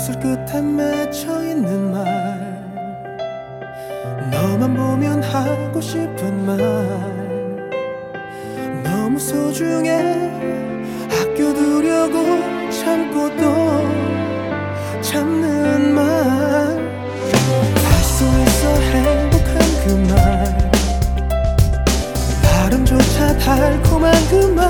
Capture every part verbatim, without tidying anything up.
입술 끝에 맺혀있는 말, 너만 보면 하고 싶은 말, 너무 소중해 아껴두려고 참고 또 참는 말, 알 수 있어 행복한 그 말, 발음조차 달콤한 그 말,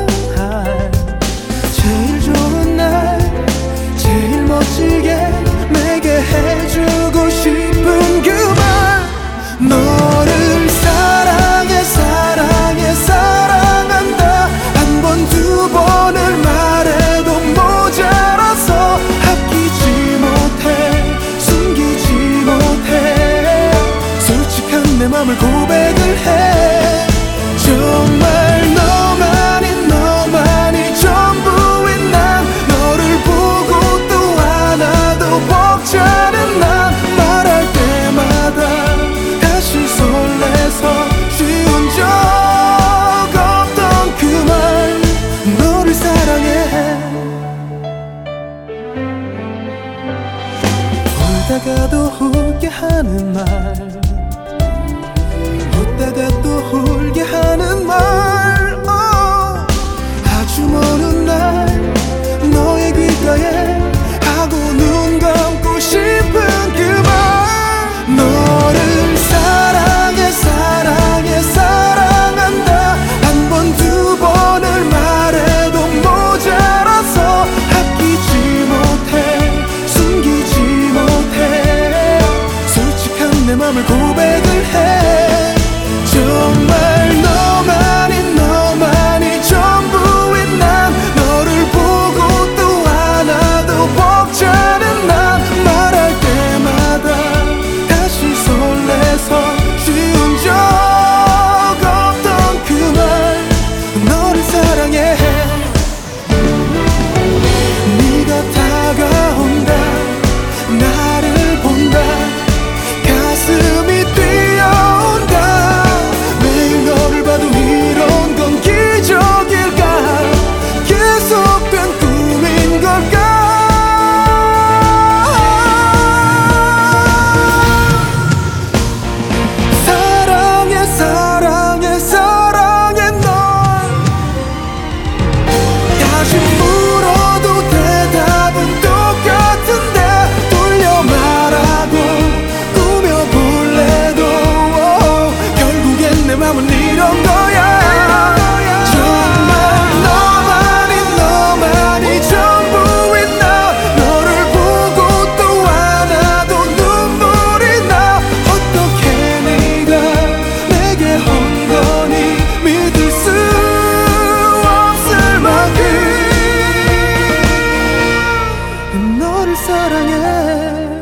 제일 좋은 날 제일 멋지게 내게 해주고 싶은 그 말, 너를 사랑해 사랑해 사랑한다. 한 번 두 번을 말해도 모자라서 아끼지 못해 숨기지 못해 솔직한 내 맘을 고백을 해. 정말 너만이 너만이 전부인 난, 너를 보고 또 하나도 벅차는 난, 말할 때마다 다시 설레서 쉬운 적 없던 그 말, 너를 사랑해. 울다가도 웃게 하는 말, 웃다가 또 울게 하는 말, oh. 아주 먼 날 너의 귓가에 하고 눈 감고 싶은 그 말, 너를 사랑해 사랑해 사랑한다. 한 번 두 번을 말해도 모자라서 아끼지 못해 숨기지 못해 솔직한 내 맘을 고백을 해. 정말 너만이 너만이 전부인 난, 너를 보고 또 하나도 벅차는 난, 말할 때마다 다시 설레서 쉬운 적 없던 그 말, 너를 사랑해. 네가 다가온다 나를 본다 가슴이 뛰어온다. 매일 너를 봐도 이런 건 기적일까, 계속된 꿈인 걸까. 사랑해 사랑해 사랑해 널, 다시 물어도 대답은 똑같은데 돌려 말하고 꾸며볼래도 oh, 결국엔 내 맘은 이런 거야. 정말 너만이 너만이 전부인 나, 너를 보고 또 하나도 눈물이 나. 어떻게 네가 내게 온 거니 믿을 수 없을 만큼 너를 사랑해.